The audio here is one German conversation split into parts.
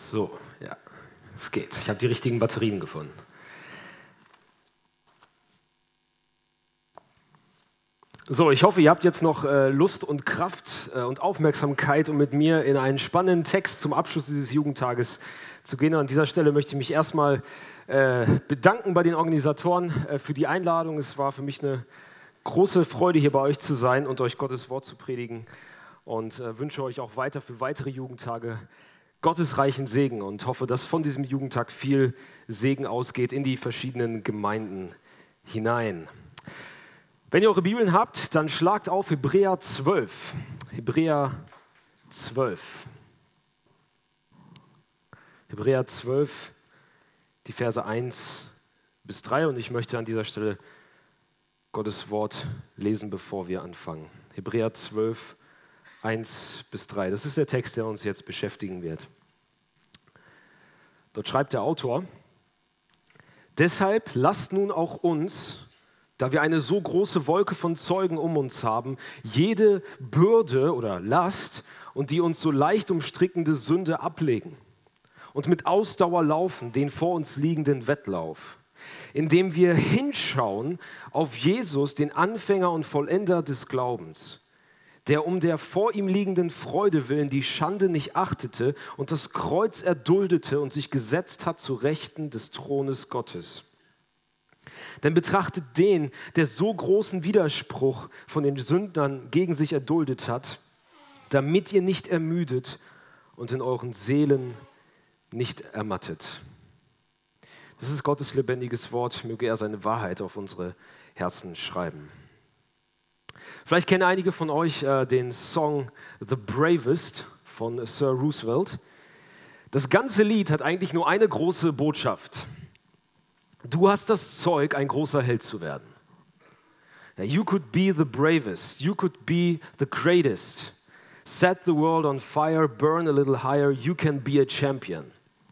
So, ja, es geht. Ich habe die richtigen Batterien gefunden. So, ich hoffe, ihr habt jetzt noch Lust und Kraft und Aufmerksamkeit, um mit mir in einen spannenden Text zum Abschluss dieses Jugendtages zu gehen. Und an dieser Stelle möchte ich mich erstmal bedanken bei den Organisatoren für die Einladung. Es war für mich eine große Freude, hier bei euch zu sein und euch Gottes Wort zu predigen. Und wünsche euch auch weiter für weitere Jugendtage gottesreichen Segen und hoffe, dass von diesem Jugendtag viel Segen ausgeht in die verschiedenen Gemeinden hinein. Wenn ihr eure Bibeln habt, dann schlagt auf Hebräer 12. Hebräer 12. Hebräer 12, die Verse 1 bis 3. Und ich möchte an dieser Stelle Gottes Wort lesen, bevor wir anfangen. Hebräer 12, 1 bis 3. Das ist der Text, der uns jetzt beschäftigen wird. Dort schreibt der Autor: Deshalb lasst nun auch uns, da wir eine so große Wolke von Zeugen um uns haben, jede Bürde oder Last und die uns so leicht umstrickende Sünde ablegen und mit Ausdauer laufen, den vor uns liegenden Wettlauf, indem wir hinschauen auf Jesus, den Anfänger und Vollender des Glaubens, der um der vor ihm liegenden Freude willen die Schande nicht achtete und das Kreuz erduldete und sich gesetzt hat zu Rechten des Thrones Gottes. Denn betrachtet den, der so großen Widerspruch von den Sündern gegen sich erduldet hat, damit ihr nicht ermüdet und in euren Seelen nicht ermattet. Das ist Gottes lebendiges Wort, möge er seine Wahrheit auf unsere Herzen schreiben. Vielleicht kennen einige von euch den Song The Bravest von Sir Roosevelt. Das ganze Lied hat eigentlich nur eine große Botschaft. Du hast das Zeug, ein großer Held zu werden. You could be the bravest, you could be the greatest. Set the world on fire, burn a little higher, you can be a champion.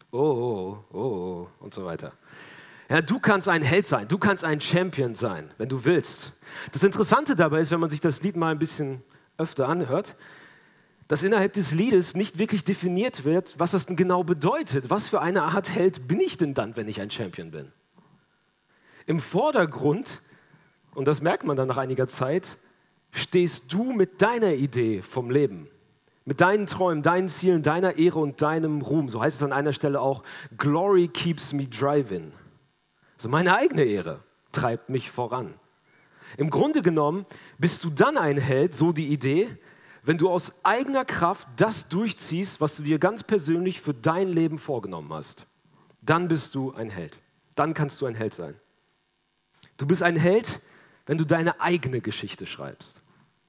Oh, und so weiter. Ja, du kannst ein Held sein, du kannst ein Champion sein, wenn du willst. Das Interessante dabei ist, wenn man sich das Lied mal ein bisschen öfter anhört, dass innerhalb des Liedes nicht wirklich definiert wird, was das denn genau bedeutet. Was für eine Art Held bin ich denn dann, wenn ich ein Champion bin? Im Vordergrund, und das merkt man dann nach einiger Zeit, stehst du mit deiner Idee vom Leben, mit deinen Träumen, deinen Zielen, deiner Ehre und deinem Ruhm. So heißt es an einer Stelle auch, Glory keeps me driving. Also meine eigene Ehre treibt mich voran. Im Grunde genommen bist du dann ein Held, so die Idee, wenn du aus eigener Kraft das durchziehst, was du dir ganz persönlich für dein Leben vorgenommen hast. Dann bist du ein Held. Dann kannst du ein Held sein. Du bist ein Held, wenn du deine eigene Geschichte schreibst.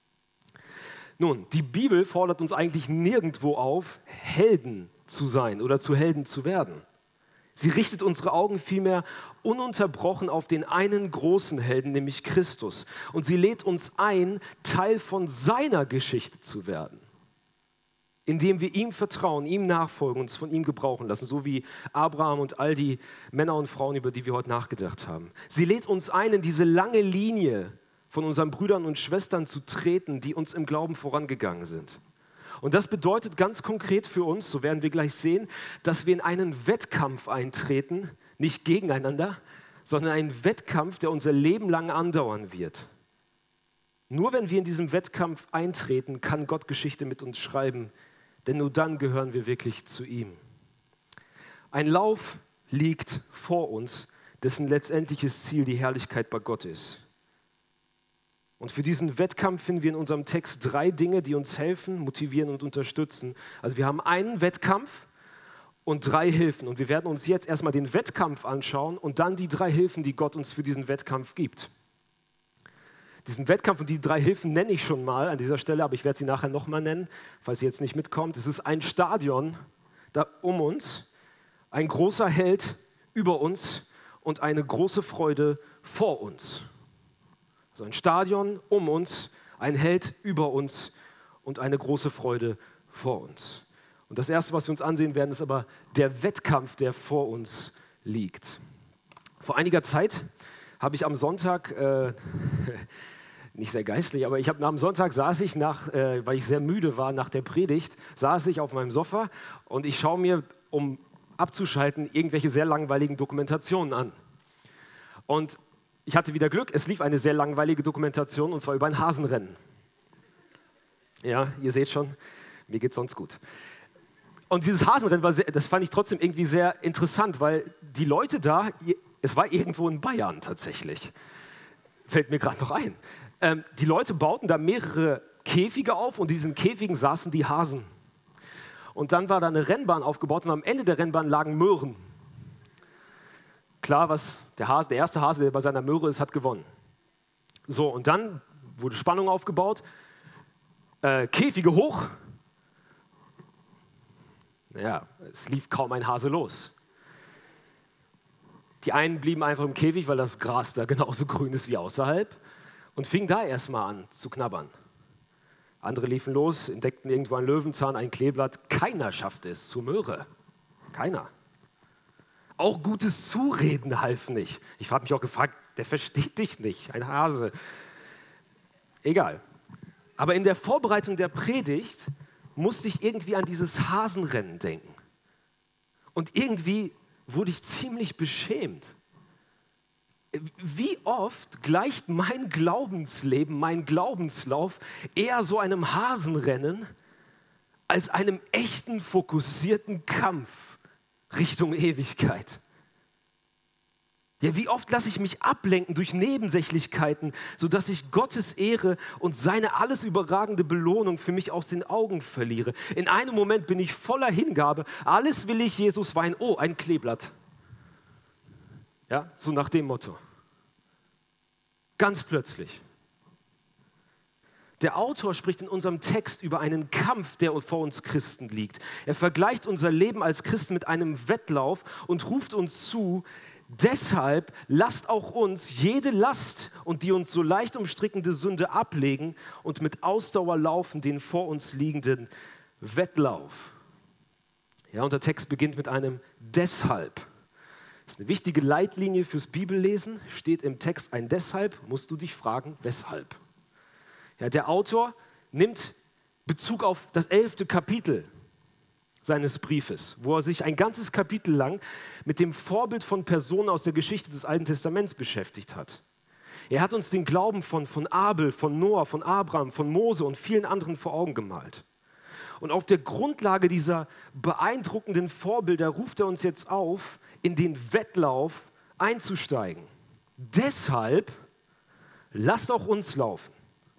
Nun, die Bibel fordert uns eigentlich nirgendwo auf, Helden zu sein oder zu Helden zu werden. Sie richtet unsere Augen vielmehr ununterbrochen auf den einen großen Helden, nämlich Christus. Und sie lädt uns ein, Teil von seiner Geschichte zu werden, indem wir ihm vertrauen, ihm nachfolgen, uns von ihm gebrauchen lassen, so wie Abraham und all die Männer und Frauen, über die wir heute nachgedacht haben. Sie lädt uns ein, in diese lange Linie von unseren Brüdern und Schwestern zu treten, die uns im Glauben vorangegangen sind. Und das bedeutet ganz konkret für uns, so werden wir gleich sehen, dass wir in einen Wettkampf eintreten, nicht gegeneinander, sondern einen Wettkampf, der unser Leben lang andauern wird. Nur wenn wir in diesem Wettkampf eintreten, kann Gott Geschichte mit uns schreiben, denn nur dann gehören wir wirklich zu ihm. Ein Lauf liegt vor uns, dessen letztendliches Ziel die Herrlichkeit bei Gott ist. Und für diesen Wettkampf finden wir in unserem Text 3 Dinge, die uns helfen, motivieren und unterstützen. Also wir haben einen Wettkampf und 3 Hilfen. Und wir werden uns jetzt erstmal den Wettkampf anschauen und dann die 3 Hilfen, die Gott uns für diesen Wettkampf gibt. Diesen Wettkampf und die 3 Hilfen nenne ich schon mal an dieser Stelle, aber ich werde sie nachher nochmal nennen, falls ihr jetzt nicht mitkommt. Es ist ein Stadion da um uns, ein großer Held über uns und eine große Freude vor uns. Also ein Stadion um uns, ein Held über uns und eine große Freude vor uns. Und das Erste, was wir uns ansehen werden, ist aber der Wettkampf, der vor uns liegt. Vor einiger Zeit habe ich am Sonntag, nicht sehr geistlich, aber am Sonntag saß ich weil ich sehr müde war nach der Predigt, saß ich auf meinem Sofa und ich schaue mir um abzuschalten, irgendwelche sehr langweiligen Dokumentationen an. Und ich hatte wieder Glück, es lief eine sehr langweilige Dokumentation, und zwar über ein Hasenrennen. Ja, ihr seht schon, mir geht's sonst gut. Und dieses Hasenrennen, das fand ich trotzdem irgendwie sehr interessant, weil die Leute da, es war irgendwo in Bayern tatsächlich, fällt mir gerade noch ein. Die Leute bauten da mehrere Käfige auf und in diesen Käfigen saßen die Hasen. Und dann war da eine Rennbahn aufgebaut und am Ende der Rennbahn lagen Möhren. Klar, der erste Hase, der bei seiner Möhre ist, hat gewonnen. So, und dann wurde Spannung aufgebaut, Käfige hoch. Naja, es lief kaum ein Hase los. Die einen blieben einfach im Käfig, weil das Gras da genauso grün ist wie außerhalb und fingen da erstmal an zu knabbern. Andere liefen los, entdeckten irgendwo einen Löwenzahn, ein Kleeblatt. Keiner schaffte es zur Möhre. Keiner. Auch gutes Zureden half nicht. Ich habe mich auch gefragt, der versteht dich nicht, ein Hase. Egal. Aber in der Vorbereitung der Predigt musste ich irgendwie an dieses Hasenrennen denken. Und irgendwie wurde ich ziemlich beschämt. Wie oft gleicht mein Glaubensleben, mein Glaubenslauf eher so einem Hasenrennen als einem echten, fokussierten Kampf Richtung Ewigkeit? Ja, wie oft lasse ich mich ablenken durch Nebensächlichkeiten, sodass ich Gottes Ehre und seine alles überragende Belohnung für mich aus den Augen verliere. In einem Moment bin ich voller Hingabe, alles will ich Jesus weihen, oh, ein Kleeblatt. Ja, so nach dem Motto. Ganz plötzlich. Der Autor spricht in unserem Text über einen Kampf, der vor uns Christen liegt. Er vergleicht unser Leben als Christen mit einem Wettlauf und ruft uns zu, deshalb lasst auch uns jede Last und die uns so leicht umstrickende Sünde ablegen und mit Ausdauer laufen den vor uns liegenden Wettlauf. Ja, und der Text beginnt mit einem Deshalb. Das ist eine wichtige Leitlinie fürs Bibellesen. Steht im Text ein Deshalb, musst du dich fragen, weshalb. Ja, der Autor nimmt Bezug auf das 11. Kapitel seines Briefes, wo er sich ein ganzes Kapitel lang mit dem Vorbild von Personen aus der Geschichte des Alten Testaments beschäftigt hat. Er hat uns den Glauben von Abel, von Noah, von Abraham, von Mose und vielen anderen vor Augen gemalt. Und auf der Grundlage dieser beeindruckenden Vorbilder ruft er uns jetzt auf, in den Wettlauf einzusteigen. Deshalb lasst auch uns laufen.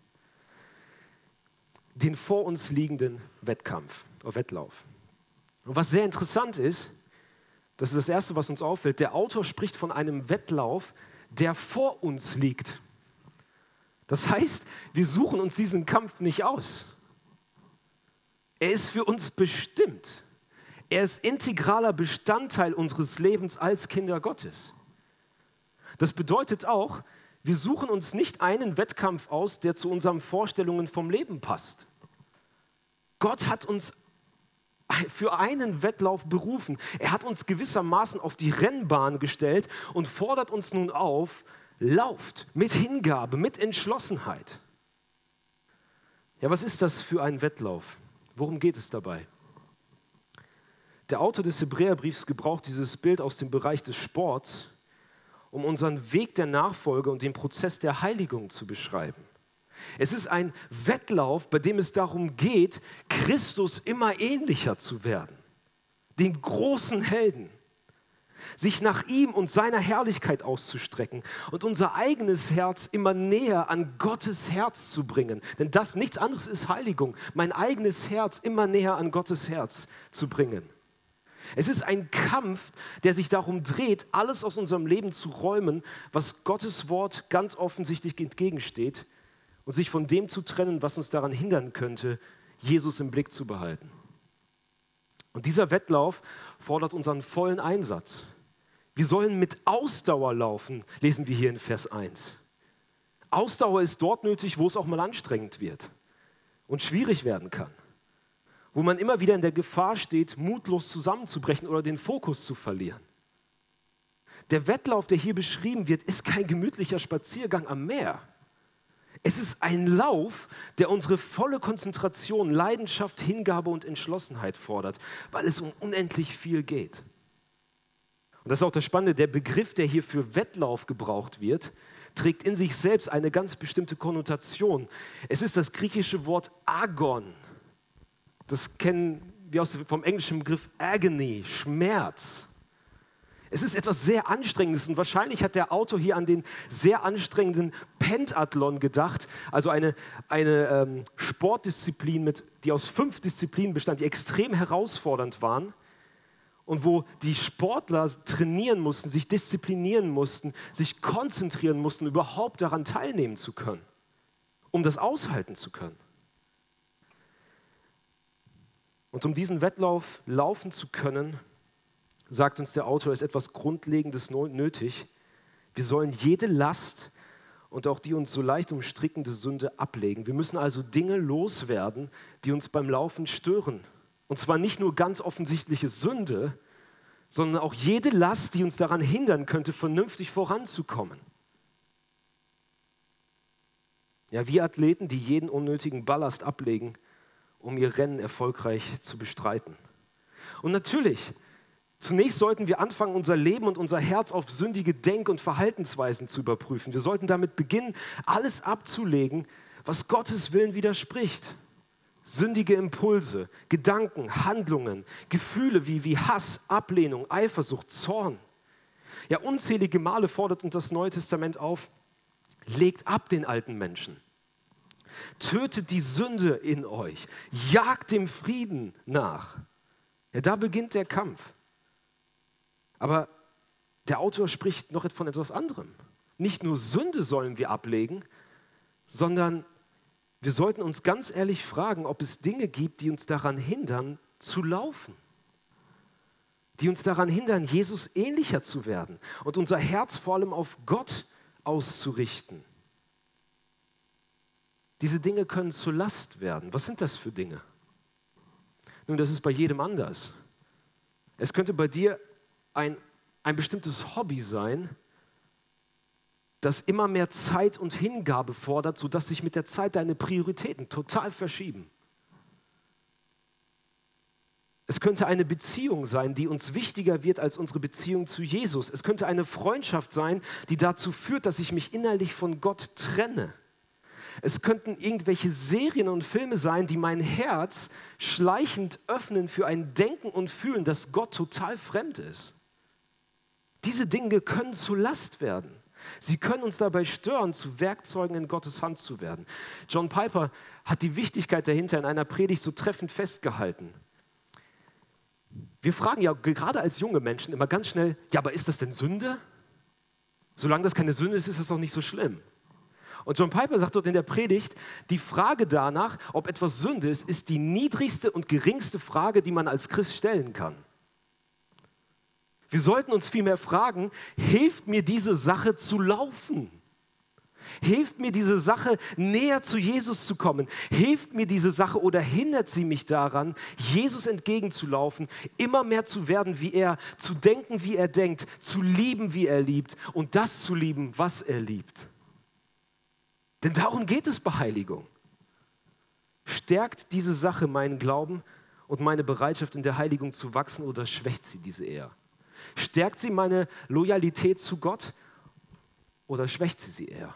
Den vor uns liegenden Wettlauf. Und was sehr interessant ist, das ist das Erste, was uns auffällt, der Autor spricht von einem Wettlauf, der vor uns liegt. Das heißt, wir suchen uns diesen Kampf nicht aus. Er ist für uns bestimmt. Er ist integraler Bestandteil unseres Lebens als Kinder Gottes. Das bedeutet auch, wir suchen uns nicht einen Wettkampf aus, der zu unseren Vorstellungen vom Leben passt. Gott hat uns für einen Wettlauf berufen. Er hat uns gewissermaßen auf die Rennbahn gestellt und fordert uns nun auf, lauft mit Hingabe, mit Entschlossenheit. Ja, was ist das für ein Wettlauf? Worum geht es dabei? Der Autor des Hebräerbriefs gebraucht dieses Bild aus dem Bereich des Sports, um unseren Weg der Nachfolge und den Prozess der Heiligung zu beschreiben. Es ist ein Wettlauf, bei dem es darum geht, Christus immer ähnlicher zu werden, dem großen Helden, sich nach ihm und seiner Herrlichkeit auszustrecken und unser eigenes Herz immer näher an Gottes Herz zu bringen. Denn das, nichts anderes ist Heiligung, mein eigenes Herz immer näher an Gottes Herz zu bringen. Es ist ein Kampf, der sich darum dreht, alles aus unserem Leben zu räumen, was Gottes Wort ganz offensichtlich entgegensteht und sich von dem zu trennen, was uns daran hindern könnte, Jesus im Blick zu behalten. Und dieser Wettlauf fordert unseren vollen Einsatz. Wir sollen mit Ausdauer laufen, lesen wir hier in Vers 1. Ausdauer ist dort nötig, wo es auch mal anstrengend wird und schwierig werden kann. Wo man immer wieder in der Gefahr steht, mutlos zusammenzubrechen oder den Fokus zu verlieren. Der Wettlauf, der hier beschrieben wird, ist kein gemütlicher Spaziergang am Meer. Es ist ein Lauf, der unsere volle Konzentration, Leidenschaft, Hingabe und Entschlossenheit fordert, weil es um unendlich viel geht. Und das ist auch das Spannende, der Begriff, der hier für Wettlauf gebraucht wird, trägt in sich selbst eine ganz bestimmte Konnotation. Es ist das griechische Wort Agon. Das kennen wir vom englischen Begriff Agony, Schmerz. Es ist etwas sehr Anstrengendes und wahrscheinlich hat der Autor hier an den sehr anstrengenden Pentathlon gedacht, also eine Sportdisziplin, die aus 5 Disziplinen bestand, die extrem herausfordernd waren und wo die Sportler trainieren mussten, sich disziplinieren mussten, sich konzentrieren mussten, überhaupt daran teilnehmen zu können, um das aushalten zu können. Und um diesen Wettlauf laufen zu können, sagt uns der Autor, ist etwas Grundlegendes nötig. Wir sollen jede Last und auch die uns so leicht umstrickende Sünde ablegen. Wir müssen also Dinge loswerden, die uns beim Laufen stören. Und zwar nicht nur ganz offensichtliche Sünde, sondern auch jede Last, die uns daran hindern könnte, vernünftig voranzukommen. Ja, wie Athleten, die jeden unnötigen Ballast ablegen, um ihr Rennen erfolgreich zu bestreiten. Und natürlich, zunächst sollten wir anfangen, unser Leben und unser Herz auf sündige Denk- und Verhaltensweisen zu überprüfen. Wir sollten damit beginnen, alles abzulegen, was Gottes Willen widerspricht. Sündige Impulse, Gedanken, Handlungen, Gefühle wie Hass, Ablehnung, Eifersucht, Zorn. Ja, unzählige Male fordert uns das Neue Testament auf, legt ab den alten Menschen. Tötet die Sünde in euch, jagt dem Frieden nach. Ja, da beginnt der Kampf. Aber der Autor spricht noch von etwas anderem. Nicht nur Sünde sollen wir ablegen, sondern wir sollten uns ganz ehrlich fragen, ob es Dinge gibt, die uns daran hindern, zu laufen. Die uns daran hindern, Jesus ähnlicher zu werden und unser Herz vor allem auf Gott auszurichten. Diese Dinge können zur Last werden. Was sind das für Dinge? Nun, das ist bei jedem anders. Es könnte bei dir ein bestimmtes Hobby sein, das immer mehr Zeit und Hingabe fordert, sodass sich mit der Zeit deine Prioritäten total verschieben. Es könnte eine Beziehung sein, die uns wichtiger wird als unsere Beziehung zu Jesus. Es könnte eine Freundschaft sein, die dazu führt, dass ich mich innerlich von Gott trenne. Es könnten irgendwelche Serien und Filme sein, die mein Herz schleichend öffnen für ein Denken und Fühlen, das Gott total fremd ist. Diese Dinge können zur Last werden. Sie können uns dabei stören, zu Werkzeugen in Gottes Hand zu werden. John Piper hat die Wichtigkeit dahinter in einer Predigt so treffend festgehalten. Wir fragen ja gerade als junge Menschen immer ganz schnell, ja, aber ist das denn Sünde? Solange das keine Sünde ist, ist das doch nicht so schlimm. Und John Piper sagt dort in der Predigt, die Frage danach, ob etwas Sünde ist, ist die niedrigste und geringste Frage, die man als Christ stellen kann. Wir sollten uns vielmehr fragen, hilft mir diese Sache zu laufen? Hilft mir diese Sache, näher zu Jesus zu kommen? Hilft mir diese Sache oder hindert sie mich daran, Jesus entgegenzulaufen, immer mehr zu werden wie er, zu denken, wie er denkt, zu lieben, wie er liebt und das zu lieben, was er liebt? Denn darum geht es bei Heiligung. Stärkt diese Sache meinen Glauben und meine Bereitschaft, in der Heiligung zu wachsen, oder schwächt sie diese eher? Stärkt sie meine Loyalität zu Gott oder schwächt sie eher?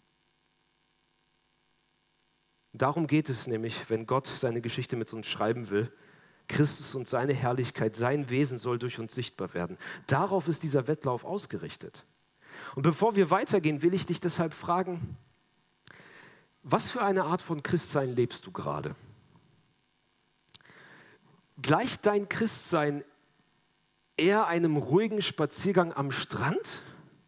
Darum geht es nämlich, wenn Gott seine Geschichte mit uns schreiben will. Christus und seine Herrlichkeit, sein Wesen soll durch uns sichtbar werden. Darauf ist dieser Wettlauf ausgerichtet. Und bevor wir weitergehen, will ich dich deshalb fragen, was für eine Art von Christsein lebst du gerade? Gleicht dein Christsein eher einem ruhigen Spaziergang am Strand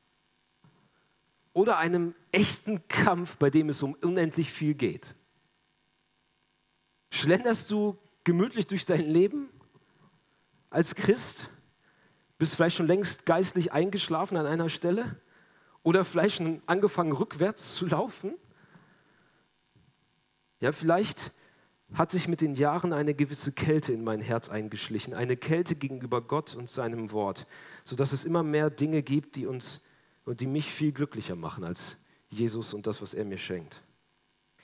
oder einem echten Kampf, bei dem es um unendlich viel geht? Schlenderst du gemütlich durch dein Leben als Christ? Bist vielleicht schon längst geistlich eingeschlafen an einer Stelle? Oder vielleicht schon angefangen, rückwärts zu laufen? Ja, vielleicht hat sich mit den Jahren eine gewisse Kälte in mein Herz eingeschlichen, eine Kälte gegenüber Gott und seinem Wort, sodass es immer mehr Dinge gibt, die mich viel glücklicher machen als Jesus und das, was er mir schenkt.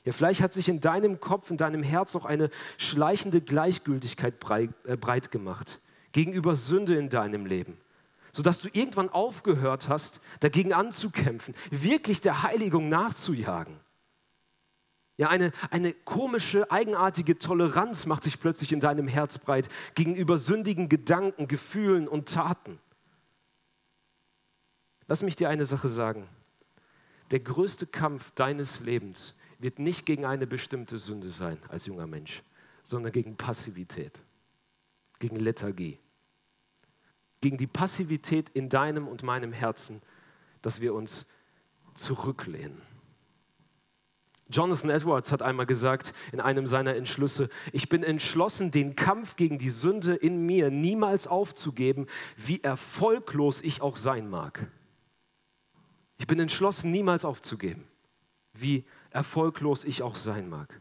Ja, vielleicht hat sich in deinem Kopf, in deinem Herz auch eine schleichende Gleichgültigkeit breit gemacht gegenüber Sünde in deinem Leben, sodass du irgendwann aufgehört hast, dagegen anzukämpfen, wirklich der Heiligung nachzujagen. Ja, eine komische, eigenartige Toleranz macht sich plötzlich in deinem Herz breit gegenüber sündigen Gedanken, Gefühlen und Taten. Lass mich dir eine Sache sagen. Der größte Kampf deines Lebens wird nicht gegen eine bestimmte Sünde sein als junger Mensch, sondern gegen Passivität, gegen Lethargie, gegen die Passivität in deinem und meinem Herzen, dass wir uns zurücklehnen. Jonathan Edwards hat einmal gesagt in einem seiner Entschlüsse: Ich bin entschlossen, den Kampf gegen die Sünde in mir niemals aufzugeben, wie erfolglos ich auch sein mag. Ich bin entschlossen, niemals aufzugeben, wie erfolglos ich auch sein mag.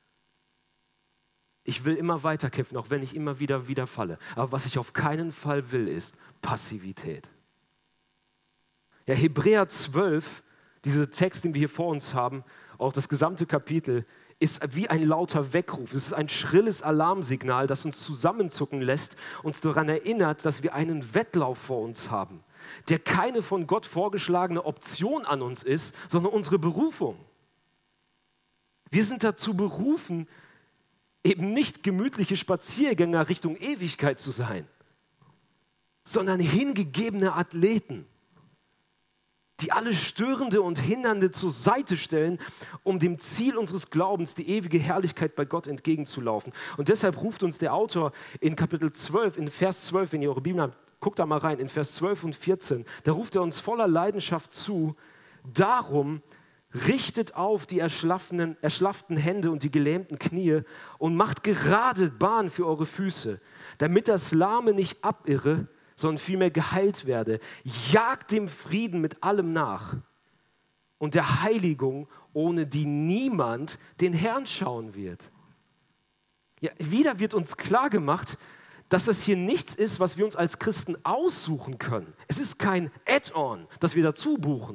Ich will immer weiter kämpfen, auch wenn ich immer wieder falle. Aber was ich auf keinen Fall will, ist Passivität. Ja, Hebräer 12, dieser Text, den wir hier vor uns haben, auch das gesamte Kapitel, ist wie ein lauter Weckruf. Es ist ein schrilles Alarmsignal, das uns zusammenzucken lässt, uns daran erinnert, dass wir einen Wettlauf vor uns haben, der keine von Gott vorgeschlagene Option an uns ist, sondern unsere Berufung. Wir sind dazu berufen, eben nicht gemütliche Spaziergänger Richtung Ewigkeit zu sein, sondern hingegebene Athleten, die alles Störende und Hindernde zur Seite stellen, um dem Ziel unseres Glaubens, die ewige Herrlichkeit bei Gott entgegenzulaufen. Und deshalb ruft uns der Autor in Kapitel 12, in Vers 12, wenn ihr eure Bibel habt, guckt da mal rein, in Vers 12 und 14, da ruft er uns voller Leidenschaft zu: Darum richtet auf die erschlafften Hände und die gelähmten Knie und macht gerade Bahn für eure Füße, damit das Lahme nicht abirre, sondern vielmehr geheilt werde. Jagt dem Frieden mit allem nach und der Heiligung, ohne die niemand den Herrn schauen wird. Ja, wieder wird uns klar gemacht, dass das hier nichts ist, was wir uns als Christen aussuchen können. Es ist kein Add-on, das wir dazu buchen.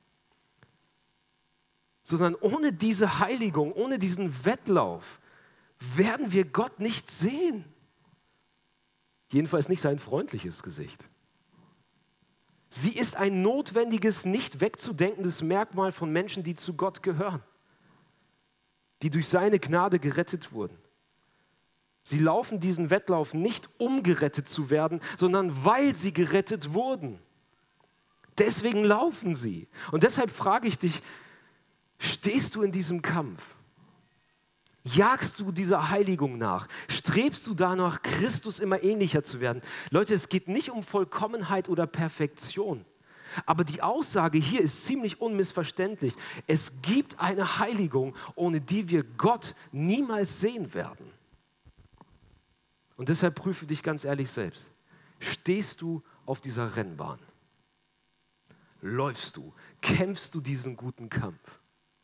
Sondern ohne diese Heiligung, ohne diesen Wettlauf werden wir Gott nicht sehen. Jedenfalls nicht sein freundliches Gesicht. Sie ist ein notwendiges, nicht wegzudenkendes Merkmal von Menschen, die zu Gott gehören, die durch seine Gnade gerettet wurden. Sie laufen diesen Wettlauf nicht, um gerettet zu werden, sondern weil sie gerettet wurden. Deswegen laufen sie. Und deshalb frage ich dich: Stehst du in diesem Kampf? Jagst du dieser Heiligung nach? Strebst du danach, Christus immer ähnlicher zu werden? Leute, es geht nicht um Vollkommenheit oder Perfektion. Aber die Aussage hier ist ziemlich unmissverständlich. Es gibt eine Heiligung, ohne die wir Gott niemals sehen werden. Und deshalb prüfe dich ganz ehrlich selbst. Stehst du auf dieser Rennbahn? Läufst du? Kämpfst du diesen guten Kampf?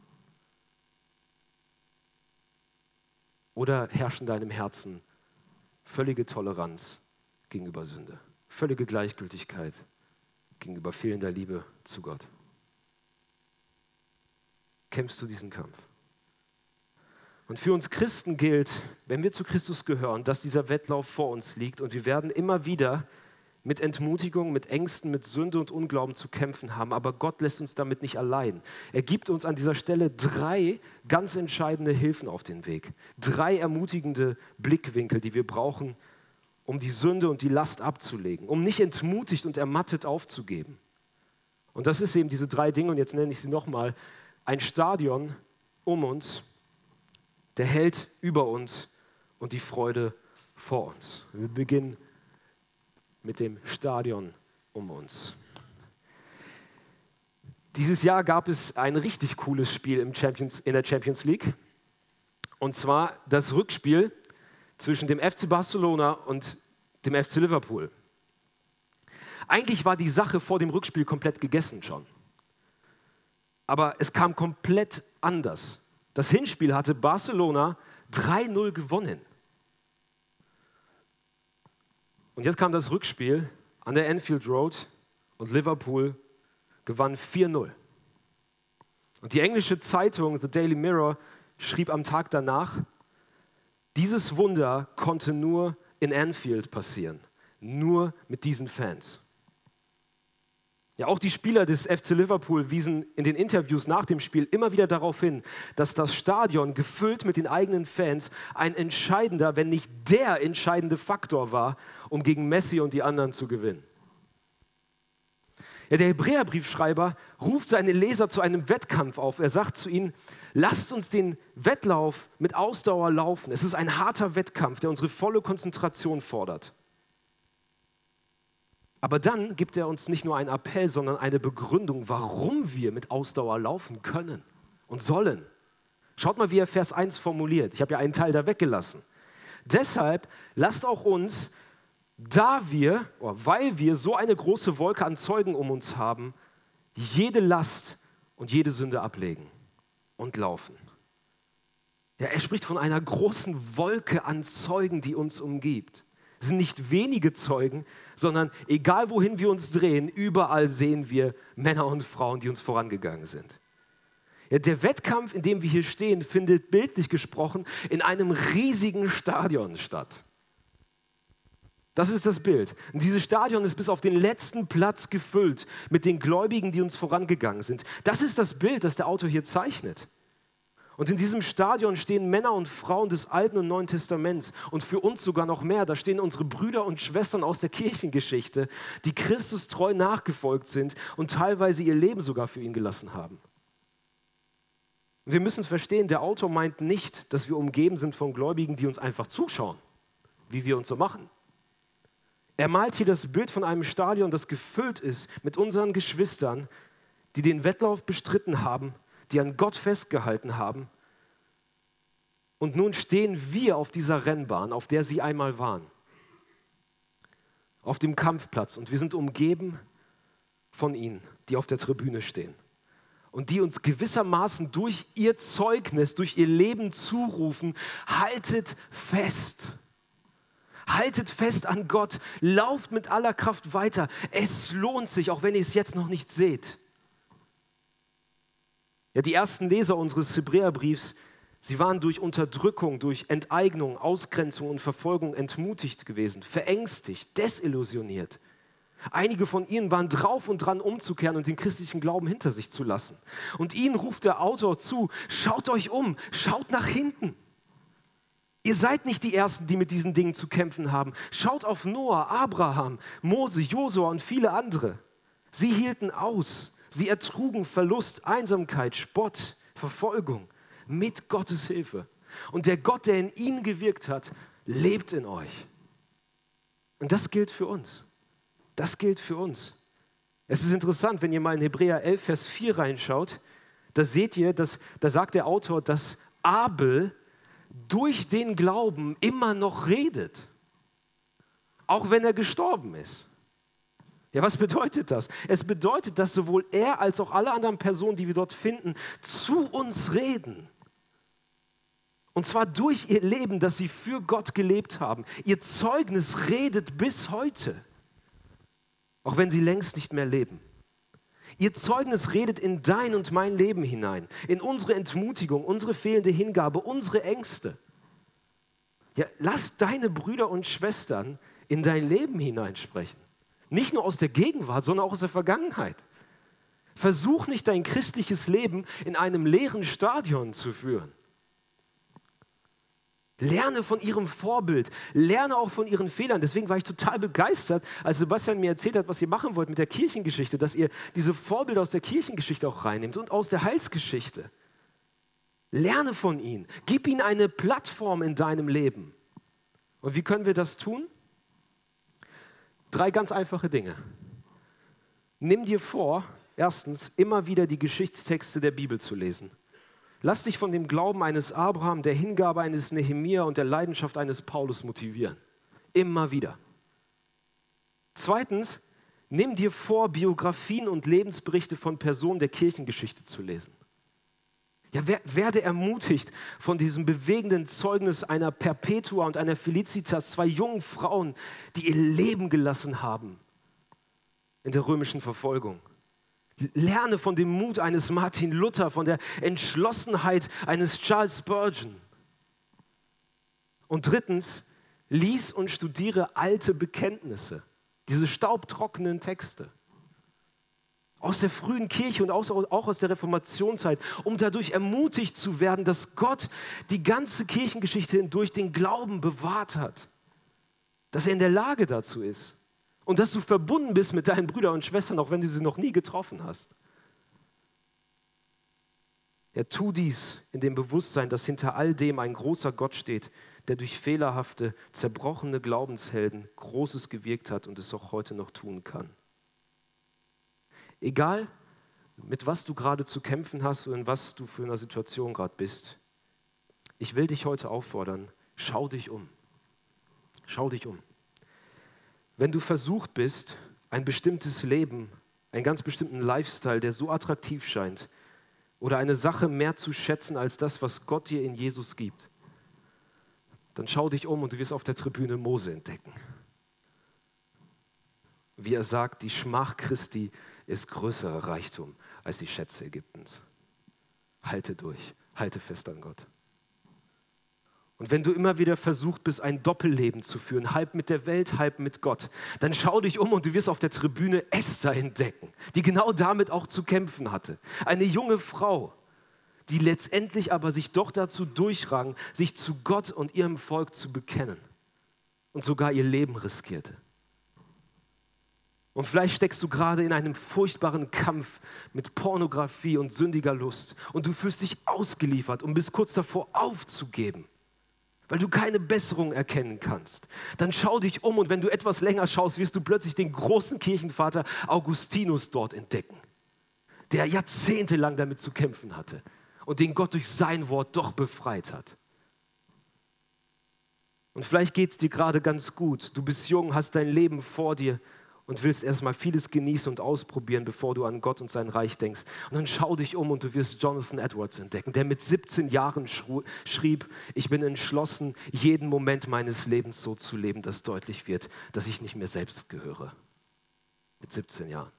Oder herrscht in deinem Herzen völlige Toleranz gegenüber Sünde, völlige Gleichgültigkeit gegenüber fehlender Liebe zu Gott? Kämpfst du diesen Kampf? Und für uns Christen gilt, wenn wir zu Christus gehören, dass dieser Wettlauf vor uns liegt und wir werden immer wieder mit Entmutigung, mit Ängsten, mit Sünde und Unglauben zu kämpfen haben. Aber Gott lässt uns damit nicht allein. Er gibt uns an dieser Stelle 3 ganz entscheidende Hilfen auf den Weg. 3 ermutigende Blickwinkel, die wir brauchen, um die Sünde und die Last abzulegen, um nicht entmutigt und ermattet aufzugeben. Und das ist eben diese 3 Dinge, und jetzt nenne ich sie nochmal: ein Stadion um uns, der Held über uns und die Freude vor uns. Wir beginnen mit dem Stadion um uns. Dieses Jahr gab es ein richtig cooles Spiel in der Champions League. Und zwar das Rückspiel zwischen dem FC Barcelona und dem FC Liverpool. Eigentlich war die Sache vor dem Rückspiel komplett gegessen schon. Aber es kam komplett anders. Das Hinspiel hatte Barcelona 3-0 gewonnen. Und jetzt kam das Rückspiel an der Anfield Road und Liverpool gewann 4-0. Und die englische Zeitung The Daily Mirror schrieb am Tag danach, dieses Wunder konnte nur in Anfield passieren, nur mit diesen Fans. Ja, auch die Spieler des FC Liverpool wiesen in den Interviews nach dem Spiel immer wieder darauf hin, dass das Stadion gefüllt mit den eigenen Fans ein entscheidender, wenn nicht der entscheidende Faktor war, um gegen Messi und die anderen zu gewinnen. Ja, der Hebräerbriefschreiber ruft seine Leser zu einem Wettkampf auf. Er sagt zu ihnen, lasst uns den Wettlauf mit Ausdauer laufen. Es ist ein harter Wettkampf, der unsere volle Konzentration fordert. Aber dann gibt er uns nicht nur einen Appell, sondern eine Begründung, warum wir mit Ausdauer laufen können und sollen. Schaut mal, wie er Vers 1 formuliert. Ich habe ja einen Teil da weggelassen. Deshalb lasst auch uns, weil wir so eine große Wolke an Zeugen um uns haben, jede Last und jede Sünde ablegen und laufen. Ja, er spricht von einer großen Wolke an Zeugen, die uns umgibt. Es sind nicht wenige Zeugen, sondern egal wohin wir uns drehen, überall sehen wir Männer und Frauen, die uns vorangegangen sind. Ja, der Wettkampf, in dem wir hier stehen, findet bildlich gesprochen in einem riesigen Stadion statt. Das ist das Bild. Und dieses Stadion ist bis auf den letzten Platz gefüllt mit den Gläubigen, die uns vorangegangen sind. Das ist das Bild, das der Autor hier zeichnet. Und in diesem Stadion stehen Männer und Frauen des Alten und Neuen Testaments und für uns sogar noch mehr. Da stehen unsere Brüder und Schwestern aus der Kirchengeschichte, die Christus treu nachgefolgt sind und teilweise ihr Leben sogar für ihn gelassen haben. Wir müssen verstehen, der Autor meint nicht, dass wir umgeben sind von Gläubigen, die uns einfach zuschauen, wie wir uns so machen. Er malt hier das Bild von einem Stadion, das gefüllt ist mit unseren Geschwistern, die den Wettlauf bestritten haben, die an Gott festgehalten haben. Und nun stehen wir auf dieser Rennbahn, auf der sie einmal waren. Auf dem Kampfplatz. Und wir sind umgeben von ihnen, die auf der Tribüne stehen. Und die uns gewissermaßen durch ihr Zeugnis, durch ihr Leben zurufen, haltet fest. Haltet fest an Gott, lauft mit aller Kraft weiter. Es lohnt sich, auch wenn ihr es jetzt noch nicht seht. Ja, die ersten Leser unseres Hebräerbriefs, sie waren durch Unterdrückung, durch Enteignung, Ausgrenzung und Verfolgung entmutigt gewesen, verängstigt, desillusioniert. Einige von ihnen waren drauf und dran, umzukehren und den christlichen Glauben hinter sich zu lassen. Und ihnen ruft der Autor zu, schaut euch um, schaut nach hinten. Ihr seid nicht die Ersten, die mit diesen Dingen zu kämpfen haben. Schaut auf Noah, Abraham, Mose, Josua und viele andere. Sie hielten aus. Sie ertrugen Verlust, Einsamkeit, Spott, Verfolgung mit Gottes Hilfe. Und der Gott, der in ihnen gewirkt hat, lebt in euch. Und das gilt für uns. Das gilt für uns. Es ist interessant, wenn ihr mal in Hebräer 11, Vers 4 reinschaut, da seht ihr, da sagt der Autor, dass Abel durch den Glauben immer noch redet, auch wenn er gestorben ist. Ja, was bedeutet das? Es bedeutet, dass sowohl er als auch alle anderen Personen, die wir dort finden, zu uns reden. Und zwar durch ihr Leben, das sie für Gott gelebt haben. Ihr Zeugnis redet bis heute, auch wenn sie längst nicht mehr leben. Ihr Zeugnis redet in dein und mein Leben hinein, in unsere Entmutigung, unsere fehlende Hingabe, unsere Ängste. Ja, lass deine Brüder und Schwestern in dein Leben hineinsprechen. Nicht nur aus der Gegenwart, sondern auch aus der Vergangenheit. Versuch nicht, dein christliches Leben in einem leeren Stadion zu führen. Lerne von ihrem Vorbild, lerne auch von ihren Fehlern. Deswegen war ich total begeistert, als Sebastian mir erzählt hat, was ihr machen wollt mit der Kirchengeschichte, dass ihr diese Vorbilder aus der Kirchengeschichte auch reinnehmt und aus der Heilsgeschichte. Lerne von ihnen, gib ihnen eine Plattform in deinem Leben. Und wie können wir das tun? 3 ganz einfache Dinge. Nimm dir vor, erstens, immer wieder die Geschichtstexte der Bibel zu lesen. Lass dich von dem Glauben eines Abraham, der Hingabe eines Nehemia und der Leidenschaft eines Paulus motivieren. Immer wieder. Zweitens, nimm dir vor, Biografien und Lebensberichte von Personen der Kirchengeschichte zu lesen. Ja, werde ermutigt von diesem bewegenden Zeugnis einer Perpetua und einer Felicitas, 2 jungen Frauen, die ihr Leben gelassen haben in der römischen Verfolgung, Lerne von dem Mut eines Martin Luther, von der Entschlossenheit eines Charles Spurgeon. Und drittens, lies und studiere alte Bekenntnisse, diese staubtrockenen Texte aus der frühen Kirche und auch aus der Reformationszeit, um dadurch ermutigt zu werden, dass Gott die ganze Kirchengeschichte hindurch den Glauben bewahrt hat, dass er in der Lage dazu ist und dass du verbunden bist mit deinen Brüdern und Schwestern, auch wenn du sie noch nie getroffen hast. Ja, tu dies in dem Bewusstsein, dass hinter all dem ein großer Gott steht, der durch fehlerhafte, zerbrochene Glaubenshelden Großes gewirkt hat und es auch heute noch tun kann. Egal, mit was du gerade zu kämpfen hast und in was du für eine Situation gerade bist, ich will dich heute auffordern, schau dich um. Schau dich um. Wenn du versucht bist, ein bestimmtes Leben, einen ganz bestimmten Lifestyle, der so attraktiv scheint, oder eine Sache mehr zu schätzen als das, was Gott dir in Jesus gibt, dann schau dich um und du wirst auf der Tribüne Mose entdecken. Wie er sagt, die Schmach Christi ist größerer Reichtum als die Schätze Ägyptens. Halte durch, halte fest an Gott. Und wenn du immer wieder versucht bist, ein Doppelleben zu führen, halb mit der Welt, halb mit Gott, dann schau dich um und du wirst auf der Tribüne Esther entdecken, die genau damit auch zu kämpfen hatte. Eine junge Frau, die letztendlich aber sich doch dazu durchrang, sich zu Gott und ihrem Volk zu bekennen und sogar ihr Leben riskierte. Und vielleicht steckst du gerade in einem furchtbaren Kampf mit Pornografie und sündiger Lust und du fühlst dich ausgeliefert und bist kurz davor aufzugeben, weil du keine Besserung erkennen kannst. Dann schau dich um und wenn du etwas länger schaust, wirst du plötzlich den großen Kirchenvater Augustinus dort entdecken, der jahrzehntelang damit zu kämpfen hatte und den Gott durch sein Wort doch befreit hat. Und vielleicht geht es dir gerade ganz gut. Du bist jung, hast dein Leben vor dir und willst erstmal vieles genießen und ausprobieren, bevor du an Gott und sein Reich denkst. Und dann schau dich um und du wirst Jonathan Edwards entdecken, der mit 17 Jahren schrieb, ich bin entschlossen, jeden Moment meines Lebens so zu leben, dass deutlich wird, dass ich nicht mehr selbst gehöre. Mit 17 Jahren.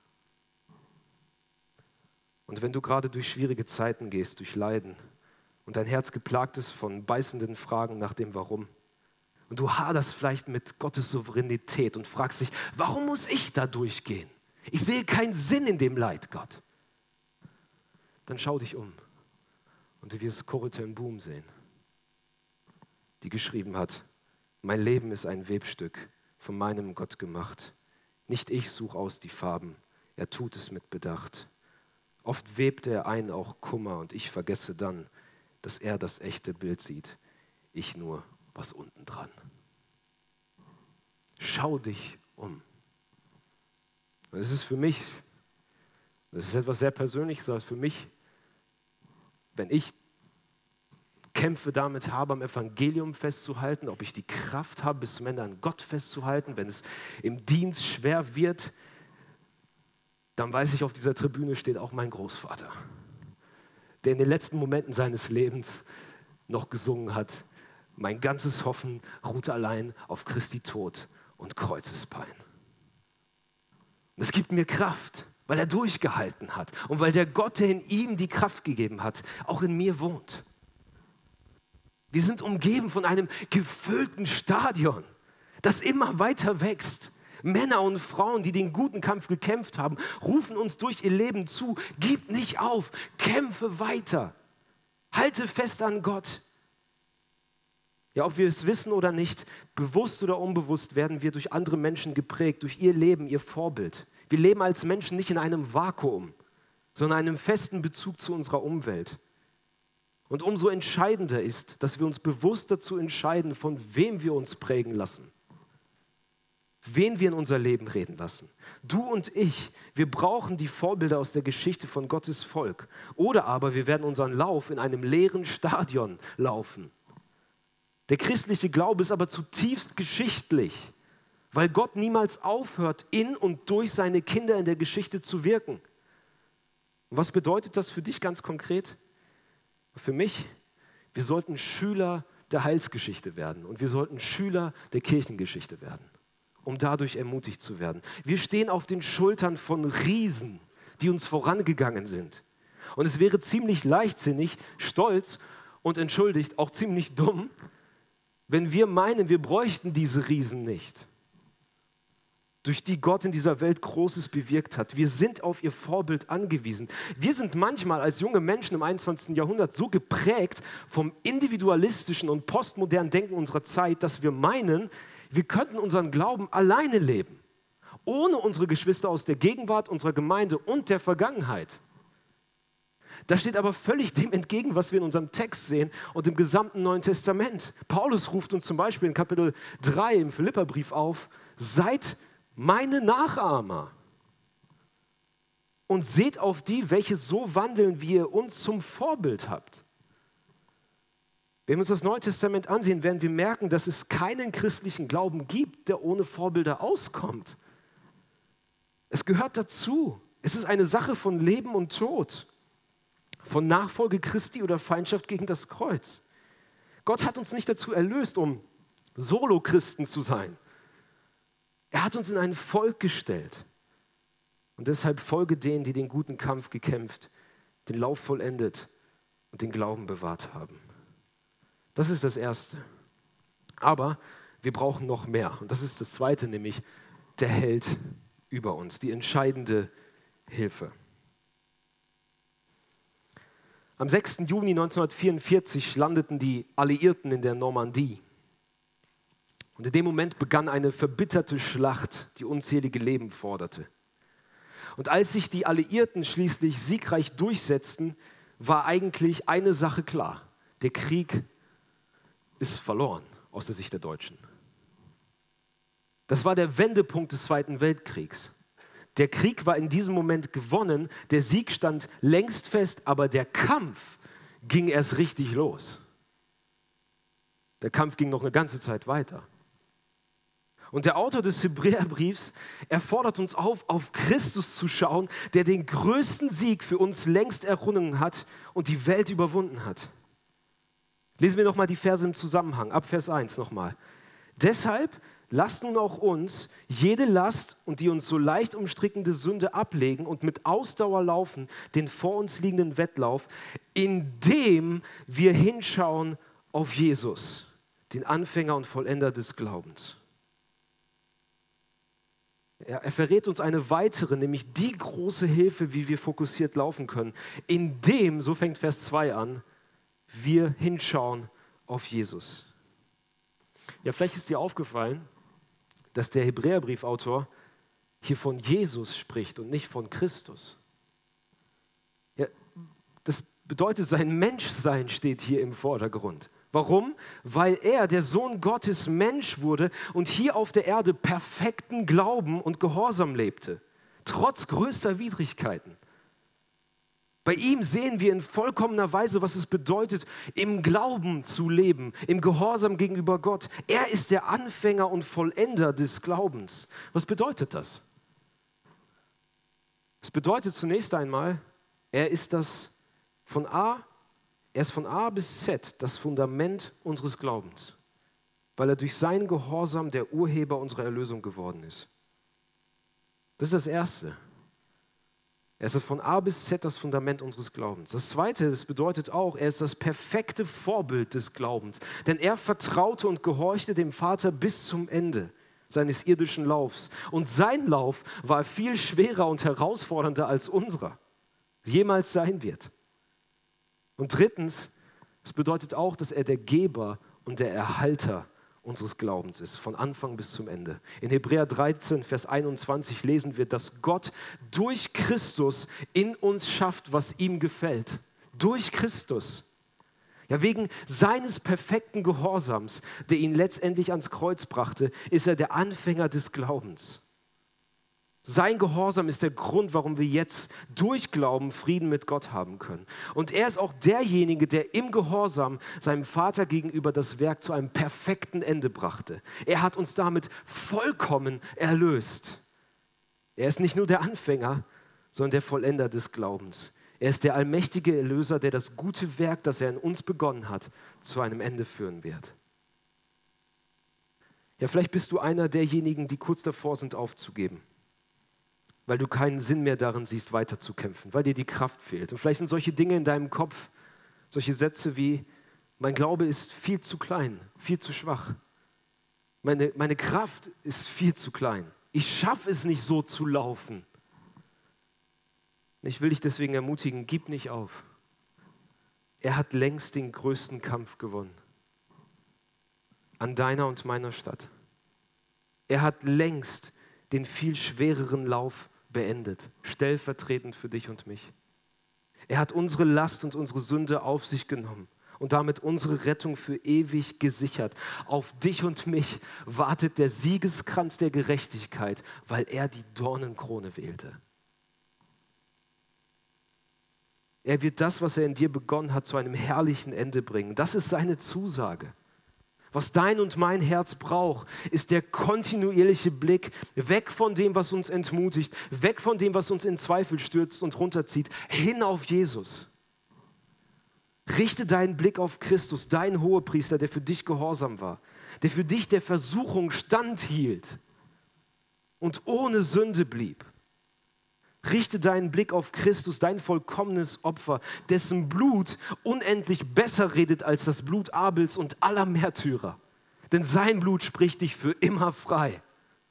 Und wenn du gerade durch schwierige Zeiten gehst, durch Leiden und dein Herz geplagt ist von beißenden Fragen nach dem Warum, und du haderst vielleicht mit Gottes Souveränität und fragst dich, warum muss ich da durchgehen? Ich sehe keinen Sinn in dem Leid, Gott. Dann schau dich um und du wirst Corrie ten Boom sehen, die geschrieben hat, mein Leben ist ein Webstück, von meinem Gott gemacht. Nicht ich suche aus die Farben, er tut es mit Bedacht. Oft webt er ein auch Kummer und ich vergesse dann, dass er das echte Bild sieht, ich nur was unten dran. Schau dich um. Das ist für mich, das ist etwas sehr Persönliches, aber für mich, wenn ich Kämpfe damit habe, am Evangelium festzuhalten, ob ich die Kraft habe, bis zum Ende an Gott festzuhalten, wenn es im Dienst schwer wird, dann weiß ich, auf dieser Tribüne steht auch mein Großvater, der in den letzten Momenten seines Lebens noch gesungen hat, mein ganzes Hoffen ruht allein auf Christi Tod und Kreuzespein. Und es gibt mir Kraft, weil er durchgehalten hat und weil der Gott, der in ihm die Kraft gegeben hat, auch in mir wohnt. Wir sind umgeben von einem gefüllten Stadion, das immer weiter wächst. Männer und Frauen, die den guten Kampf gekämpft haben, rufen uns durch ihr Leben zu, gib nicht auf, kämpfe weiter, halte fest an Gott. Ja, ob wir es wissen oder nicht, bewusst oder unbewusst werden wir durch andere Menschen geprägt, durch ihr Leben, ihr Vorbild. Wir leben als Menschen nicht in einem Vakuum, sondern einem festen Bezug zu unserer Umwelt. Und umso entscheidender ist, dass wir uns bewusst dazu entscheiden, von wem wir uns prägen lassen, wen wir in unser Leben reden lassen. Du und ich, wir brauchen die Vorbilder aus der Geschichte von Gottes Volk. Oder aber wir werden unseren Lauf in einem leeren Stadion laufen. Der christliche Glaube ist aber zutiefst geschichtlich, weil Gott niemals aufhört, in und durch seine Kinder in der Geschichte zu wirken. Und was bedeutet das für dich ganz konkret? Für mich, wir sollten Schüler der Heilsgeschichte werden und wir sollten Schüler der Kirchengeschichte werden, um dadurch ermutigt zu werden. Wir stehen auf den Schultern von Riesen, die uns vorangegangen sind. Und es wäre ziemlich leichtsinnig, stolz und entschuldigt, auch ziemlich dumm, wenn wir meinen, wir bräuchten diese Riesen nicht, durch die Gott in dieser Welt Großes bewirkt hat. Wir sind auf ihr Vorbild angewiesen. Wir sind manchmal als junge Menschen im 21. Jahrhundert so geprägt vom individualistischen und postmodernen Denken unserer Zeit, dass wir meinen, wir könnten unseren Glauben alleine leben, ohne unsere Geschwister aus der Gegenwart, unserer Gemeinde und der Vergangenheit. Das steht aber völlig dem entgegen, was wir in unserem Text sehen und im gesamten Neuen Testament. Paulus ruft uns zum Beispiel in Kapitel 3 im Philipperbrief auf: Seid meine Nachahmer und seht auf die, welche so wandeln, wie ihr uns zum Vorbild habt. Wenn wir uns das Neue Testament ansehen, werden wir merken, dass es keinen christlichen Glauben gibt, der ohne Vorbilder auskommt. Es gehört dazu. Es ist eine Sache von Leben und Tod, von Nachfolge Christi oder Feindschaft gegen das Kreuz. Gott hat uns nicht dazu erlöst, um Solo-Christen zu sein. Er hat uns in ein Volk gestellt. Und deshalb folge denen, die den guten Kampf gekämpft, den Lauf vollendet und den Glauben bewahrt haben. Das ist das Erste. Aber wir brauchen noch mehr. Und das ist das Zweite, nämlich der Held über uns, die entscheidende Hilfe. Am 6. Juni 1944 landeten die Alliierten in der Normandie. Und in dem Moment begann eine verbitterte Schlacht, die unzählige Leben forderte. Und als sich die Alliierten schließlich siegreich durchsetzten, war eigentlich eine Sache klar: Der Krieg ist verloren aus der Sicht der Deutschen. Das war der Wendepunkt des Zweiten Weltkriegs. Der Krieg war in diesem Moment gewonnen, der Sieg stand längst fest, aber der Kampf ging erst richtig los. Der Kampf ging noch eine ganze Zeit weiter. Und der Autor des Hebräerbriefs, er fordert uns auf Christus zu schauen, der den größten Sieg für uns längst errungen hat und die Welt überwunden hat. Lesen wir nochmal die Verse im Zusammenhang, ab Vers 1 nochmal. Deshalb lasst nun auch uns jede Last und die uns so leicht umstrickende Sünde ablegen und mit Ausdauer laufen, den vor uns liegenden Wettlauf, indem wir hinschauen auf Jesus, den Anfänger und Vollender des Glaubens. Er verrät uns eine weitere, nämlich die große Hilfe, wie wir fokussiert laufen können, indem, so fängt Vers 2 an, wir hinschauen auf Jesus. Ja, vielleicht ist dir aufgefallen, dass der Hebräerbriefautor hier von Jesus spricht und nicht von Christus. Ja, das bedeutet, sein Menschsein steht hier im Vordergrund. Warum? Weil er, der Sohn Gottes, Mensch wurde und hier auf der Erde perfekten Glauben und Gehorsam lebte, trotz größter Widrigkeiten. Bei ihm sehen wir in vollkommener Weise, was es bedeutet, im Glauben zu leben, im Gehorsam gegenüber Gott. Er ist der Anfänger und Vollender des Glaubens. Was bedeutet das? Es bedeutet zunächst einmal, er ist von A bis Z das Fundament unseres Glaubens, weil er durch seinen Gehorsam der Urheber unserer Erlösung geworden ist. Das ist das Erste. Er ist von A bis Z das Fundament unseres Glaubens. Das Zweite, das bedeutet auch, er ist das perfekte Vorbild des Glaubens. Denn er vertraute und gehorchte dem Vater bis zum Ende seines irdischen Laufs. Und sein Lauf war viel schwerer und herausfordernder als unserer jemals sein wird. Und drittens, es bedeutet auch, dass er der Geber und der Erhalter unseres Glaubens ist, von Anfang bis zum Ende. In Hebräer 13, Vers 21 lesen wir, dass Gott durch Christus in uns schafft, was ihm gefällt. Durch Christus. Ja, wegen seines perfekten Gehorsams, der ihn letztendlich ans Kreuz brachte, ist er der Anfänger des Glaubens. Sein Gehorsam ist der Grund, warum wir jetzt durch Glauben Frieden mit Gott haben können. Und er ist auch derjenige, der im Gehorsam seinem Vater gegenüber das Werk zu einem perfekten Ende brachte. Er hat uns damit vollkommen erlöst. Er ist nicht nur der Anfänger, sondern der Vollender des Glaubens. Er ist der allmächtige Erlöser, der das gute Werk, das er in uns begonnen hat, zu einem Ende führen wird. Ja, vielleicht bist du einer derjenigen, die kurz davor sind, aufzugeben. weil du keinen Sinn mehr darin siehst, weiterzukämpfen, weil dir die Kraft fehlt. Und vielleicht sind solche Dinge in deinem Kopf, solche Sätze wie, mein Glaube ist viel zu klein, viel zu schwach. Meine Kraft ist viel zu klein. Ich schaffe es nicht so zu laufen. Ich will dich deswegen ermutigen, gib nicht auf. Er hat längst den größten Kampf gewonnen. An deiner und meiner Stadt. Er hat längst den viel schwereren Lauf beendet, stellvertretend für dich und mich. Er hat unsere Last und unsere Sünde auf sich genommen und damit unsere Rettung für ewig gesichert. Auf dich und mich wartet der Siegeskranz der Gerechtigkeit, weil er die Dornenkrone wählte. Er wird das, was er in dir begonnen hat, zu einem herrlichen Ende bringen. Das ist seine Zusage. Was dein und mein Herz braucht, ist der kontinuierliche Blick weg von dem, was uns entmutigt, weg von dem, was uns in Zweifel stürzt und runterzieht, hin auf Jesus. Richte deinen Blick auf Christus, deinen Hohepriester, der für dich gehorsam war, der für dich der Versuchung standhielt und ohne Sünde blieb. Richte deinen Blick auf Christus, dein vollkommenes Opfer, dessen Blut unendlich besser redet als das Blut Abels und aller Märtyrer. Denn sein Blut spricht dich für immer frei.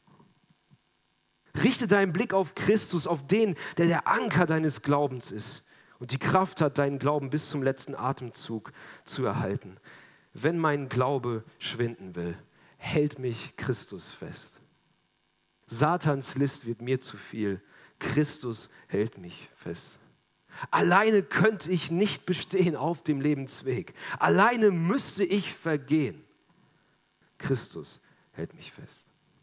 Richte deinen Blick auf Christus, auf den, der der Anker deines Glaubens ist und die Kraft hat, deinen Glauben bis zum letzten Atemzug zu erhalten. Wenn mein Glaube schwinden will, hält mich Christus fest. Satans List wird mir zu viel. Christus hält mich fest. Alleine könnte ich nicht bestehen auf dem Lebensweg. Alleine müsste ich vergehen. Christus hält mich fest.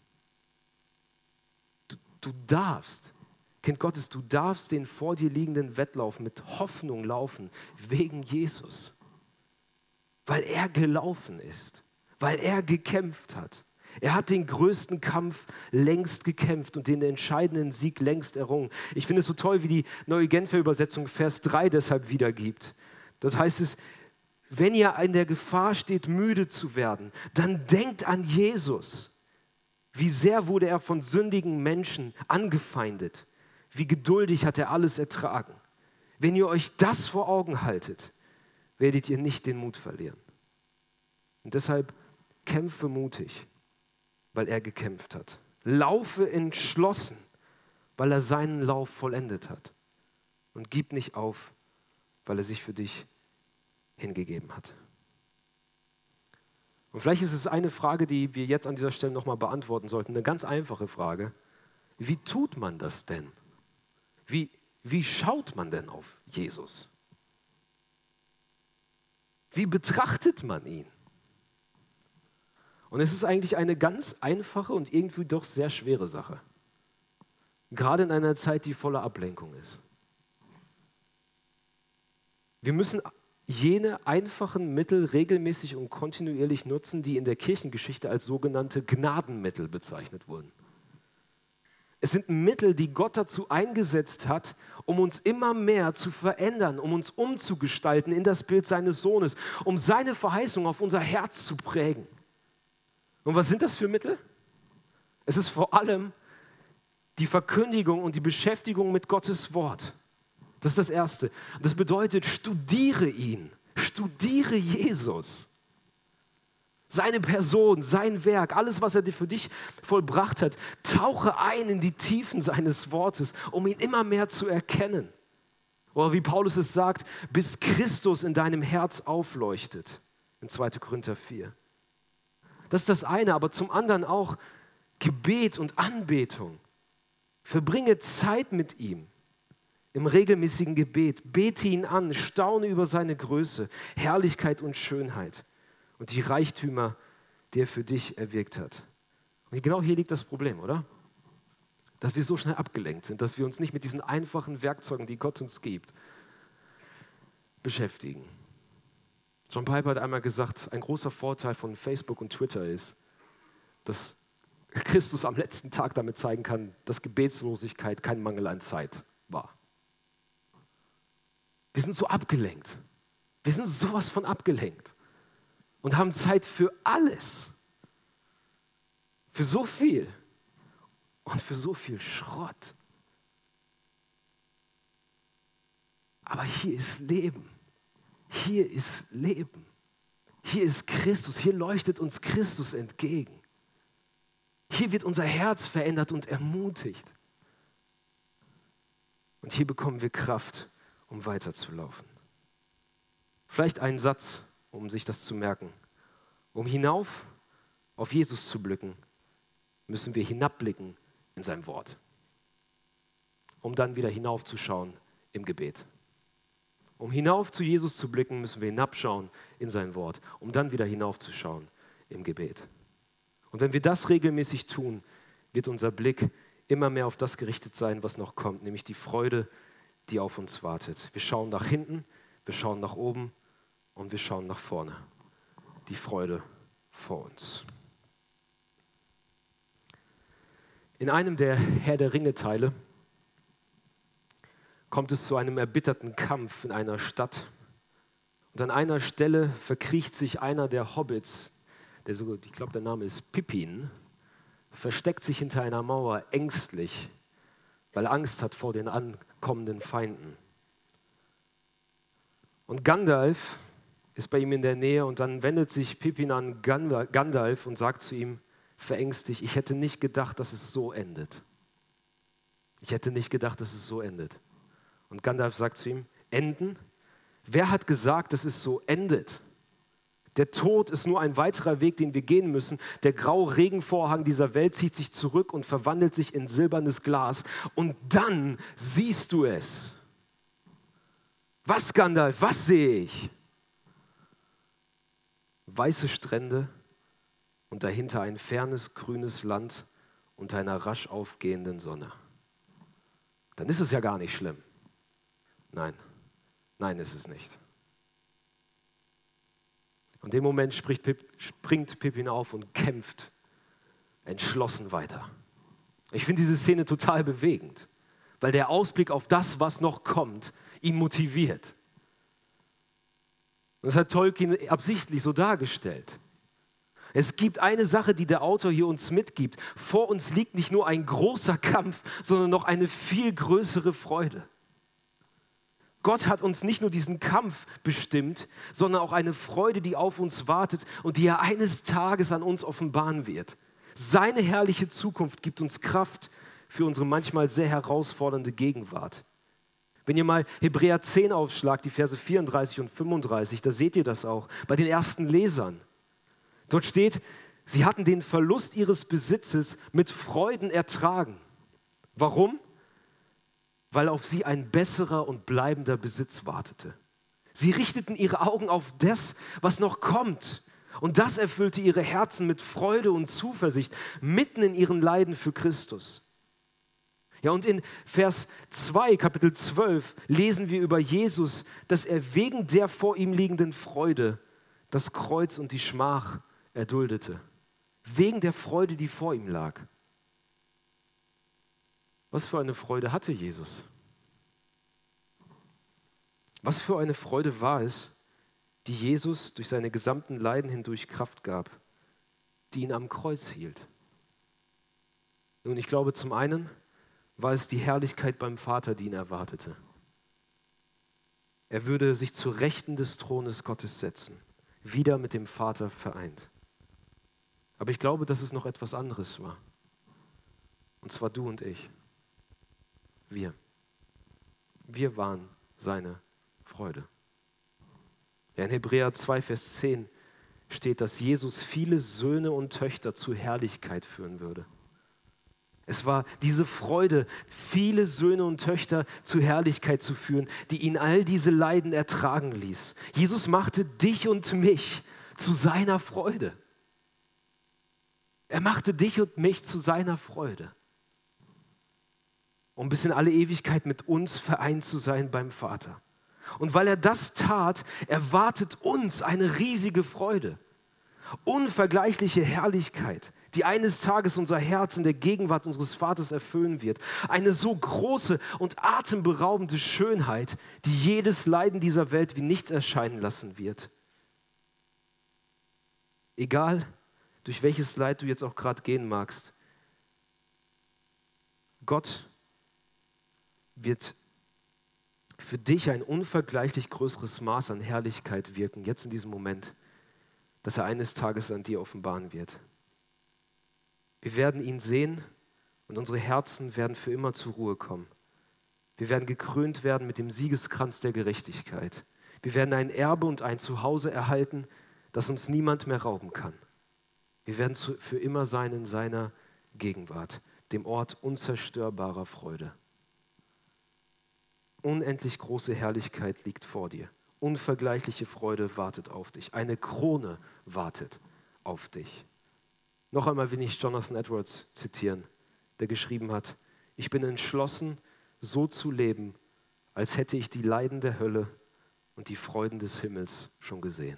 Du darfst, Kind Gottes, du darfst den vor dir liegenden Wettlauf mit Hoffnung laufen, wegen Jesus. Weil er gelaufen ist, weil er gekämpft hat. Er hat den größten Kampf längst gekämpft und den entscheidenden Sieg längst errungen. Ich finde es so toll, wie die Neue Genfer Übersetzung Vers 3 deshalb wiedergibt. Dort heißt es, wenn ihr in der Gefahr steht, müde zu werden, dann denkt an Jesus. Wie sehr wurde er von sündigen Menschen angefeindet. Wie geduldig hat er alles ertragen. Wenn ihr euch das vor Augen haltet, werdet ihr nicht den Mut verlieren. Und deshalb kämpfe mutig, weil er gekämpft hat. Laufe entschlossen, weil er seinen Lauf vollendet hat. Und gib nicht auf, weil er sich für dich hingegeben hat. Und vielleicht ist es eine Frage, die wir jetzt an dieser Stelle nochmal beantworten sollten. Eine ganz einfache Frage. Wie tut man das denn? Wie schaut man denn auf Jesus? Wie betrachtet man ihn? Und es ist eigentlich eine ganz einfache und irgendwie doch sehr schwere Sache. Gerade in einer Zeit, die voller Ablenkung ist. Wir müssen jene einfachen Mittel regelmäßig und kontinuierlich nutzen, die in der Kirchengeschichte als sogenannte Gnadenmittel bezeichnet wurden. Es sind Mittel, die Gott dazu eingesetzt hat, um uns immer mehr zu verändern, um uns umzugestalten in das Bild seines Sohnes, um seine Verheißung auf unser Herz zu prägen. Und was sind das für Mittel? Es ist vor allem die Verkündigung und die Beschäftigung mit Gottes Wort. Das ist das Erste. Das bedeutet, studiere ihn, studiere Jesus. Seine Person, sein Werk, alles, was er für dich vollbracht hat, tauche ein in die Tiefen seines Wortes, um ihn immer mehr zu erkennen. Oder wie Paulus es sagt, bis Christus in deinem Herz aufleuchtet, in 2. Korinther 4. Das ist das eine, aber zum anderen auch Gebet und Anbetung. Verbringe Zeit mit ihm im regelmäßigen Gebet. Bete ihn an, staune über seine Größe, Herrlichkeit und Schönheit und die Reichtümer, die er für dich erwirkt hat. Und genau hier liegt das Problem, oder? Dass wir so schnell abgelenkt sind, dass wir uns nicht mit diesen einfachen Werkzeugen, die Gott uns gibt, beschäftigen. John Piper hat einmal gesagt, ein großer Vorteil von Facebook und Twitter ist, dass Christus am letzten Tag damit zeigen kann, dass Gebetslosigkeit kein Mangel an Zeit war. Wir sind so abgelenkt. Wir sind sowas von abgelenkt und haben Zeit für alles. Für so viel und für so viel Schrott. Aber hier ist Leben. Hier ist Leben. Hier ist Christus. Hier leuchtet uns Christus entgegen. Hier wird unser Herz verändert und ermutigt. Und hier bekommen wir Kraft, um weiterzulaufen. Vielleicht einen Satz, um sich das zu merken. Um hinauf auf Jesus zu blicken, müssen wir hinabblicken in sein Wort. Um dann wieder hinaufzuschauen im Gebet. Um hinauf zu Jesus zu blicken, müssen wir hinabschauen in sein Wort, um dann wieder hinaufzuschauen im Gebet. Und wenn wir das regelmäßig tun, wird unser Blick immer mehr auf das gerichtet sein, was noch kommt, nämlich die Freude, die auf uns wartet. Wir schauen nach hinten, wir schauen nach oben und wir schauen nach vorne. Die Freude vor uns. In einem der Herr der Ringe-Teile kommt es zu einem erbitterten Kampf in einer Stadt. Und an einer Stelle verkriecht sich einer der Hobbits, ich glaube, der Name ist Pippin, versteckt sich hinter einer Mauer ängstlich, weil er Angst hat vor den ankommenden Feinden. Und Gandalf ist bei ihm in der Nähe und dann wendet sich Pippin an Gandalf und sagt zu ihm, verängstigt, ich hätte nicht gedacht, dass es so endet. Ich hätte nicht gedacht, dass es so endet. Und Gandalf sagt zu ihm, enden? Wer hat gesagt, dass es so endet? Der Tod ist nur ein weiterer Weg, den wir gehen müssen. Der graue Regenvorhang dieser Welt zieht sich zurück und verwandelt sich in silbernes Glas. Und dann siehst du es. Was, Gandalf? Was sehe ich? Weiße Strände und dahinter ein fernes, grünes Land unter einer rasch aufgehenden Sonne. Dann ist es ja gar nicht schlimm. Nein, ist es nicht. Und in dem Moment springt Pippin auf und kämpft entschlossen weiter. Ich finde diese Szene total bewegend, weil der Ausblick auf das, was noch kommt, ihn motiviert. Und das hat Tolkien absichtlich so dargestellt. Es gibt eine Sache, die der Autor hier uns mitgibt. Vor uns liegt nicht nur ein großer Kampf, sondern noch eine viel größere Freude. Gott hat uns nicht nur diesen Kampf bestimmt, sondern auch eine Freude, die auf uns wartet und die er eines Tages an uns offenbaren wird. Seine herrliche Zukunft gibt uns Kraft für unsere manchmal sehr herausfordernde Gegenwart. Wenn ihr mal Hebräer 10 aufschlagt, die Verse 34 und 35, da seht ihr das auch bei den ersten Lesern. Dort steht, sie hatten den Verlust ihres Besitzes mit Freuden ertragen. Warum? Weil auf sie ein besserer und bleibender Besitz wartete. Sie richteten ihre Augen auf das, was noch kommt. Und das erfüllte ihre Herzen mit Freude und Zuversicht, mitten in ihren Leiden für Christus. Ja, und in Vers 2, Kapitel 12, lesen wir über Jesus, dass er wegen der vor ihm liegenden Freude das Kreuz und die Schmach erduldete. Wegen der Freude, die vor ihm lag. Was für eine Freude hatte Jesus? Was für eine Freude war es, die Jesus durch seine gesamten Leiden hindurch Kraft gab, die ihn am Kreuz hielt? Nun, ich glaube, zum einen war es die Herrlichkeit beim Vater, die ihn erwartete. Er würde sich zur Rechten des Thrones Gottes setzen, wieder mit dem Vater vereint. Aber ich glaube, dass es noch etwas anderes war. Und zwar du und ich. Wir waren seine Freude. Ja, in Hebräer 2, Vers 10 steht, dass Jesus viele Söhne und Töchter zur Herrlichkeit führen würde. Es war diese Freude, viele Söhne und Töchter zur Herrlichkeit zu führen, die ihn all diese Leiden ertragen ließ. Jesus machte dich und mich zu seiner Freude. Er machte dich und mich zu seiner Freude. Um bis in alle Ewigkeit mit uns vereint zu sein beim Vater. Und weil er das tat, erwartet uns eine riesige Freude. Unvergleichliche Herrlichkeit, die eines Tages unser Herz in der Gegenwart unseres Vaters erfüllen wird. Eine so große und atemberaubende Schönheit, die jedes Leiden dieser Welt wie nichts erscheinen lassen wird. Egal, durch welches Leid du jetzt auch gerade gehen magst, Gott wird für dich ein unvergleichlich größeres Maß an Herrlichkeit wirken, jetzt in diesem Moment, dass er eines Tages an dir offenbaren wird. Wir werden ihn sehen und unsere Herzen werden für immer zur Ruhe kommen. Wir werden gekrönt werden mit dem Siegeskranz der Gerechtigkeit. Wir werden ein Erbe und ein Zuhause erhalten, das uns niemand mehr rauben kann. Wir werden für immer sein in seiner Gegenwart, dem Ort unzerstörbarer Freude. Unendlich große Herrlichkeit liegt vor dir. Unvergleichliche Freude wartet auf dich. Eine Krone wartet auf dich. Noch einmal will ich Jonathan Edwards zitieren, der geschrieben hat: Ich bin entschlossen, so zu leben, als hätte ich die Leiden der Hölle und die Freuden des Himmels schon gesehen.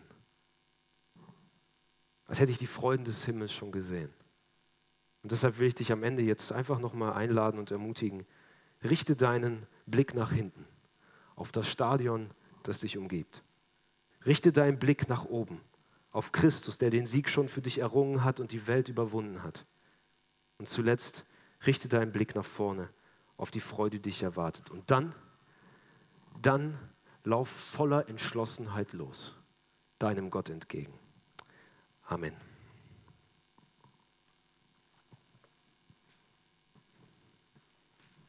Als hätte ich die Freuden des Himmels schon gesehen. Und deshalb will ich dich am Ende jetzt einfach nochmal einladen und ermutigen: Richte deinen Blick nach hinten, auf das Stadion, das dich umgibt. Richte deinen Blick nach oben, auf Christus, der den Sieg schon für dich errungen hat und die Welt überwunden hat. Und zuletzt richte deinen Blick nach vorne, auf die Freude, die dich erwartet. Und dann lauf voller Entschlossenheit los, deinem Gott entgegen. Amen.